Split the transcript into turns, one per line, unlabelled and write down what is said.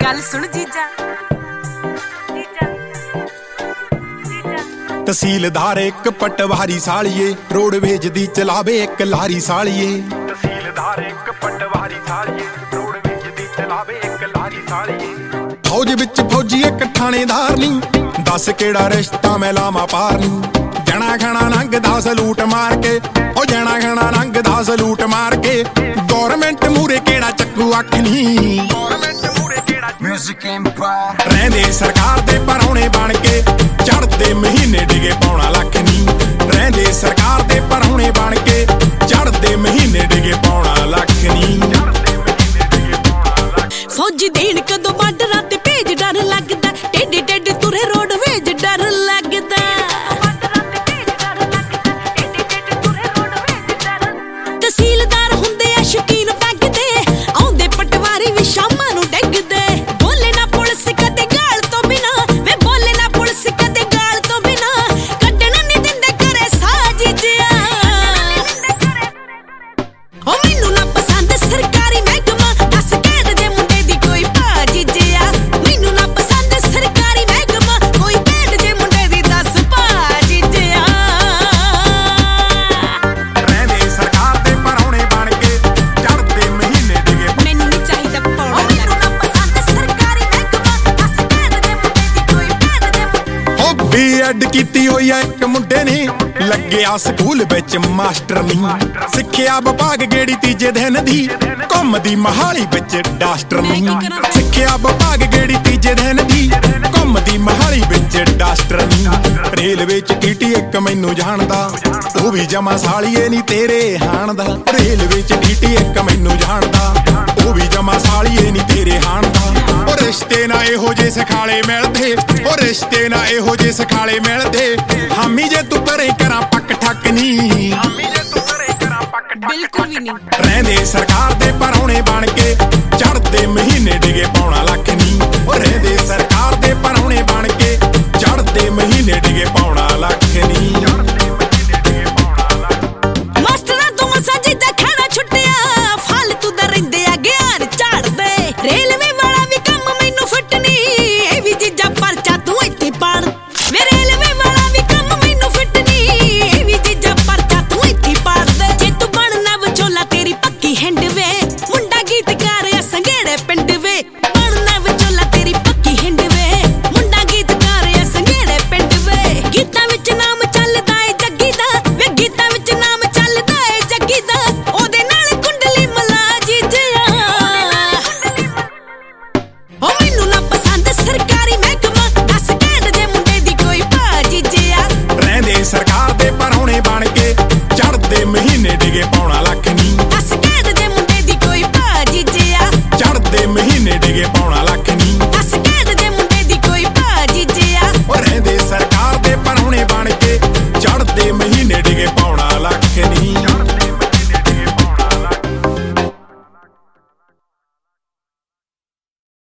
गल सुन जीजा
तहसीलदार एक पटवारी सालिए रोडवेज दी चलावे एक लारी सालिए तहसीलदार एक पटवारी सालिए रोडवेज दी चलावे एक लारी सालिए फौज विच फौजी एक थानेदार नी दस केड़ा रिश्ता मैं लामा पार नी जना खना नंगदा सलूट मार के ओ जना खना नंगदा सलूट मार के गवर्नमेंट मूरे केड़ा चक्कू अख नी म्यूजिक एम्पायर रहंदे सरकार दे परौणे बन के चढ़दे महीने डिगे पौना लख नी रहंदे सरकार दे परौणे बन के चढ़दे महीने डिगे पौना लख नी
फौजी देण कदों बार्डरां ते भेज डर लगदा टेढ़े टेढ़े तुरे रोडवेज डर लगदा तहसीलदार हुंदे आ शकीन पैग दे आउंदे पटवारी भी शामां नूं डिगदे बोले ना पुलिस कदे गाल तो बिना वे बोले ना पुलिस कदे गाल तो बिना कड्डण नहीं दिंदे घरे साजिजिया ओ मैनू ना पसंद सरकारी महकमा दस कैद दे मुंडे दी कोई भाजिजिया मैनू ना पसंद सरकारी महकमा कोई कैद दे मुंडे दी दस भाजिजिया
रहंदे सरकार दे परौणे बन के चढ़दे महीने डिगे
मैनू नहीं चाहिदा पौड़ा मैनू ना पसंद सरकारी महकमा दस कैद दे मुंडे दी कोई कैद दे
ओ बीएड कीती होई ऐ एक मुंडे ने ਲੱਗਿਆ ਸਕੂਲ ਵਿੱਚ ਮਾਸਟਰ ਨਹੀਂ ਸਿੱਖਿਆ ਵਿਭਾਗ ਗੇੜੀ ਤੀਜੇ ਦਿਨ ਦੀ ਘੁੰਮਦੀ ਮਹਾਲੀ ਵਿੱਚ ਡਾਸਟਰ ਨਹੀਂ ਸਿੱਖਿਆ ਵਿਭਾਗ ਗੇੜੀ ਤੀਜੇ ਦਿਨ ਦੀ ਘੁੰਮਦੀ ਮਹਾਲੀ ਵਿੱਚ ਡਾਸਟਰ ਨਹੀਂ ਰੇਲਵੇ ਚ ਟੀਟੀ ਇੱਕ ਮੈਨੂੰ ਜਾਣਦਾ ਉਹ ਵੀ ਜਮਾ ਸਾਲੀਏ ਨਹੀਂ ਤੇਰੇ ਹਾਣ ਦਾ ਰੇਲਵੇ ਚ ਟੀਟੀ ਇੱਕ ਮੈਨੂੰ ਜਾਣਦਾ ਉਹ ਵੀ ਜਮਾ ਸਾਲੀਏ ਨਹੀਂ ਤੇਰੇ ਹਾਣ ਦਾ ਉਹ ਰਿਸ਼ਤੇ ਨਾ ਇਹੋ ਜੇ ਸਖਾਲੇ ਮਿਲਦੇ ਉਹ ਰਿਸ਼ਤੇ ਨਾ ਇਹੋ ਜੇ ਸਖਾਲੇ ਮਿਲਦੇ ਹਾਮੀ ਜੇ ਤੂੰ ਕਰੇ ਕਰਾਂ ਪੱਕ ਠੱਕ ਨੀ ਹਾਮੀ ਜੇ ਤੂੰ ਕਰੇ ਕਰਾਂ ਪੱਕ ਠੱਕ
ਬਿਲਕੁਲ ਵੀ ਨਹੀਂ
ਰਹਿੰਦੇ ਸਰਕਾਰ ਦੇ ਪਰੌਣੇ ਬਣ ਕੇ ਚੜਦੇ ਮਹੀਨੇ ਡਿਗੇ